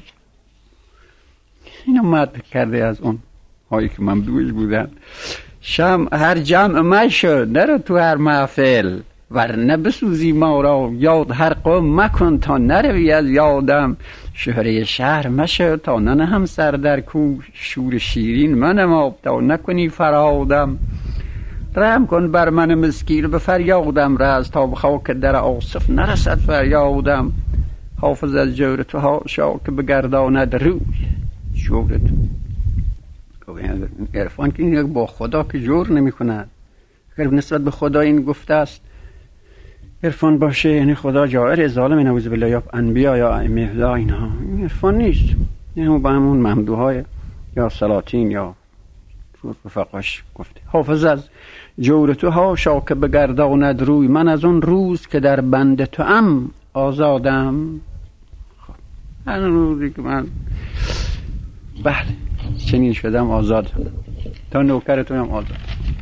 اینو مدح کرده از اون هایی که ممدوح بودن. شم هر جمع مشو نرو تو هر محفل، ورنه بسوزی ما را یاد هر قوم مکن تا نروی از یادم. شهره شهر مشو تا ننهم سر در کوه، شور شیرین منم آب تا نکنی فرهادم. رحم کن بر من مسکین به فریادم رس، تا به خاک در آصف نرسد فریادم. حافظ از جور تو هاشا که بگرداند روی جور تو. عرفان که این با خدا که جور نمی کند، اگر نسبت به خدا این گفته است عرفان باشه یعنی خدا جائر ظالم نعوذ بالله یا انبیا یا ائمه هدی، اینا این عرفان نیست. یعنی با همون ممدوحای یا سلاطین یا رفقاش گفته. حافظ از جور تو هاشا که بگرداند روی، من از اون روز که در بند تو ام آزادم. خب هر روزی که من بله چنین شدم آزاد تا نوکرتون هم آزاد.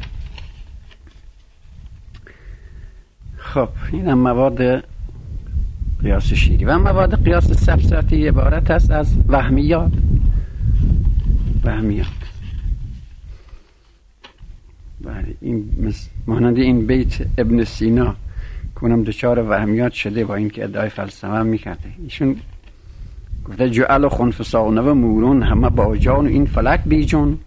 خب این هم مواد قیاس شیری. و مواد قیاس سفسطی عبارت است از وهمیات. وهمیات بله این مانند این بیت ابن سینا کنم دچار وهمیات شده با اینکه ادعای فلسفه هم میکرده. ایشون گفته جعل خنفسانه و مورون همه با جان این فلک بیجون.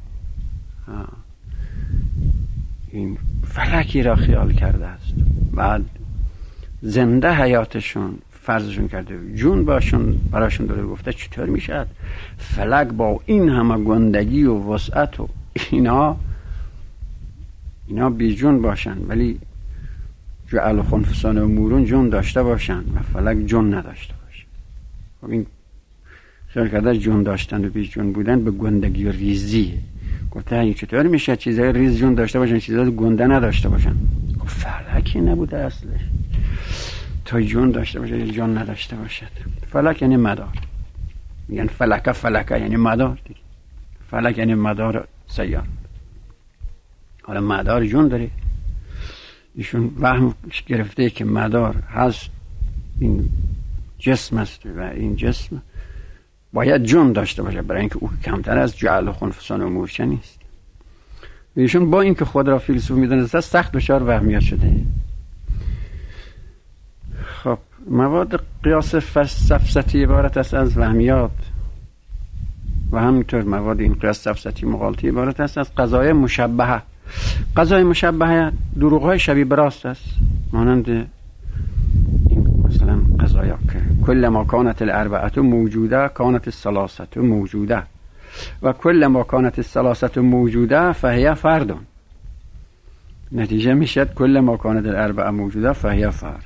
این فلکی را خیال کرده است، بعد زنده حیاتشون فرضشون کرده جون باشون براشون داره. گفته چطور میشد فلک با این همه گندگی و وسعت و اینا اینا بی جون باشن، ولی جعل خنفسانه و مورون جون داشته باشن و فلک جون نداشته باشن. خب این خیال کرده جون داشتن و بی جون بودن به گندگی و ریزی. گفته این چطور میشه چیزای ریز جون داشته باشن چیزای گنده نداشته باشن؟ خب فلکی نبوده اصلش تا جون داشته باشه یا جون نداشته باشد. فلک یعنی مدار، میگن فلکه فلکه یعنی مدار دیگه. فلک یعنی مدار سیار. حالا مدار جون داره. ایشون وهم گرفته که مدار هست این جسم است و این جسم باید جون داشته باشه برای اینکه او کمتر از جعل خنفسان و مورچه نیست. ایشون با اینکه خود را فیلسوف میدونسته سخت دچار وهمیات شده. خب مواد قیاس سفسطی عبارت است از وهمیات و همینطور مواد این قیاس سفسطی مغالطی عبارت است از قضایای مشبهه. قضای مشبهه دروغ‌های شبیه به راست است، مانند این مثلا قضایا که کل ما کانت الاربعه موجوده کانت الثلاثه موجوده و کل ما کانت الثلاثه موجوده فهی فرد. نتیجه میشد کل ما کانت الاربعه موجوده فهی فرد.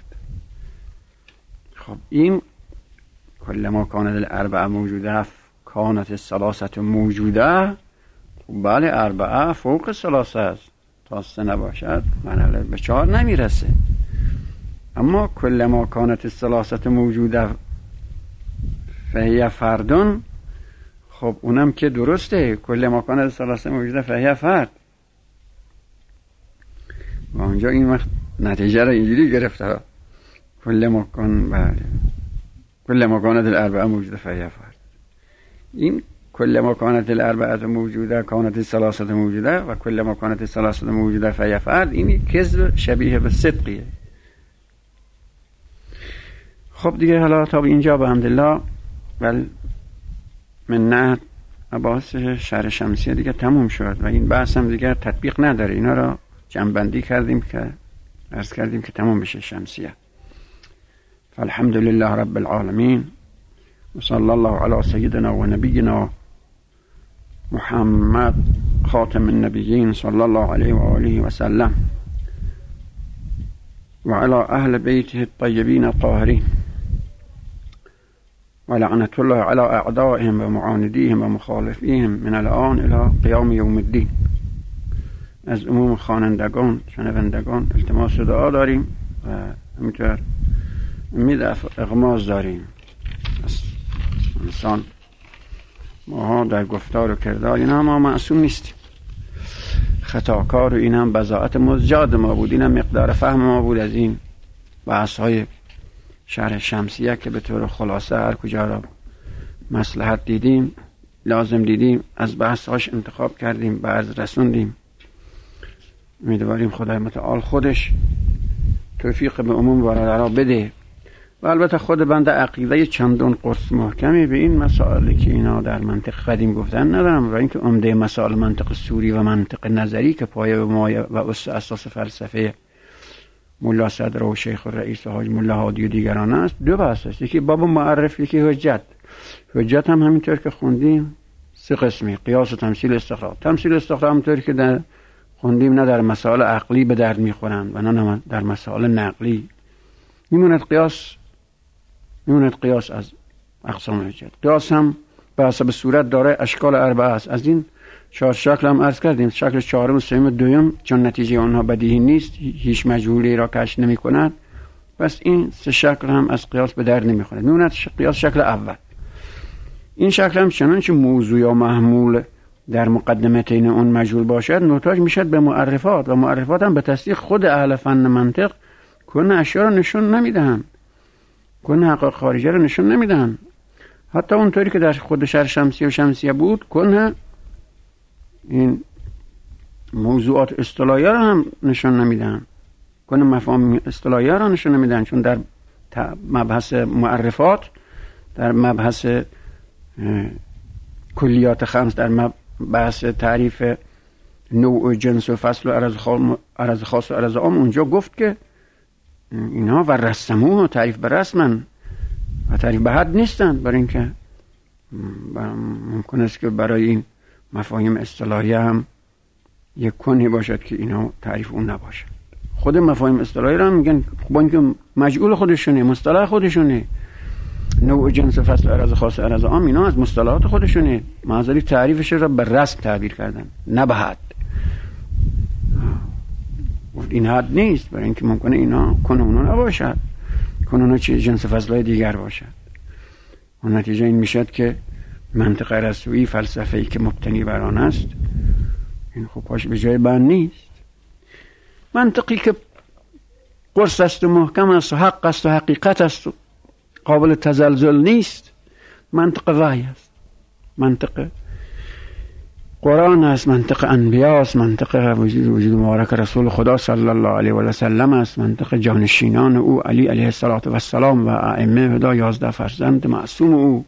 خب این کل ما کانت الاربعه موجوده کانت الثلاثه موجوده، بله اربعه فوق ثلاثه است، تا سه نباشد مرحله به چهار نمیرسه. اما کل ما کانت الثلاثه موجوده فهی فردون، خب اونم که درسته کل ما کانت الثلاثه موجوده فهی فرد. و اونجا این وقت نتیجه را اینجوری گرفته کل ما کان بله کل ما کانت الاربعه موجوده فهی فرد. این کل ما کانت الاربعه موجوده کانت الثلاثه موجوده و کل ما کانت الثلاثه موجوده فهی فرد، این کذب شبیه به صدقیه. خب دیگه حالا تا به اینجا به حمدالله بل منت مباحث شرح شمسیه دیگه تموم شد و این بحث هم دیگه تطبیق نداره. اینا را جمع‌بندی کردیم که عرض کردیم که تمام بشه شمسیه. فالحمد لله رب العالمین و صلی الله علی سیدنا و نبینا محمد خاتم النبیین صلی الله علیه و آله و سلم و علی اهل بیته الطیبین الطاهرین و لعنت الله علی اعدائهم و معاندیهم و مخالفیهم من الان الی قیام یوم الدین. از عموم خوانندگان شنوندگان التماس دعا داریم و همینطور امید اغماز داریم. از انسان ماها در گفتار و کردار این هم ما معصوم نیستیم، خطاکار و این هم بضاعت مزجاد ما بود، این هم مقدار فهم ما بود از این بحث های شرح شمسیه که به طور خلاصه هر کجا را مصلحت دیدیم لازم دیدیم از بحث هاش انتخاب کردیم بعض رسوندیم. امیدواریم خدای متعال خودش توفیق به عموم برادرها بده و البته خود بنده عقیده چندان قرص محکمی به این مسائلی که اینا در منطق قدیم گفتن ندارم و اینکه عمده مسائل منطق سوری و منطق نظری که پایه و مایه و اساس فلسفه ملا صدر و شیخ و رئیس و حاج ملا هادی و دیگران است. دو بحث است، یکی باب معرف، یکی حجت. حجت هم همینطور که خوندیم سه قسمی: قیاس و تمثیل استقرار. تمثیل استقرار همونطور که در خوندیم نه در مسائل عقلی به درد میخورند و نه در مسائل نقلی. میموند قیاس میموند قیاس از اقسام حجت. قیاس هم به حسب صورت داره اشکال اربعه است. از این چهار شکل هم عرض کردیم. شکل چهارم و سوم و دوم چون نتیجه آنها بدیهی نیست، هیچ مجهولی را کشف نمی کند، پس این سه شکل هم از قیاس به درد نمی خورد. میموند قیاس شکل اول. این شکل هم چنانچه موضوع یا محمول در مقدمتین اون مجهول باشد محتاج میشد به معرفات و معرفات هم به تصدیق خود اهل فن منطق کن اشیا را نشون نمیدهند، کن حقایق خارجه را نشون نمیدهند. حتی اونطوری که در خود شرح شمسیه و شمسیه بود کن این موضوعات اصطلاحیه را هم نشون نمیدهند، کن مفاهیم اصطلاحیه را نشون نمیدهند، چون در مبحث معرفات، در مبحث کلیات خمس، در بحث تعریف نوع و جنس و فصل و عرض خاص و عرض عام اونجا گفت که اینها و رسمو تعریف به رسمن و تعریف به حد نیستن، برای اینکه ممکن است که برای این مفاهیم اصطلاحی هم یک کنی باشد که اینا تعریف اون نباشد. خود مفاهیم اصطلاحی را هم میگن با اینکه مجعول خودشونه، مصطلح خودشونه، نوع جنس فصل عرض خاص عرض عام اینا از مصطلحات خودشونه، معذری تعریفش را به رسم تعبیر کردن نه به حد. این حد نیست، برای اینکه ممکنه اینا کنه اونا نباشد، کنه اونا چه جنس فصلهای دیگر باشد. و نتیجه این میشد که منطق رسوی فلسفه‌ای که مبتنی بر آن است این خب پاش به جای بند نیست. منطقی که قرص است و محکم است و حق است و حقیقت است و قابل تزلزل نیست منطق وحی است، منطق قرآن است، منطق انبیاء است، منطق وجود وجود مبارک رسول خدا صلی الله علیه و سلم است، منطق جانشینان او علی علیه السلام و ائمه هدا یازده فرزند معصوم او،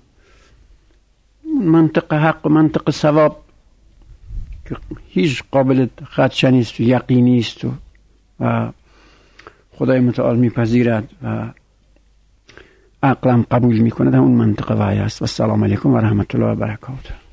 منطق حق و منطق ثواب که هیچ قابل خدشه نیست و یقینی است و, و خدای متعال میپذیرد و عقلم قبول میکند، اون منطق وحی است. و السلام علیکم و رحمت الله و برکاته.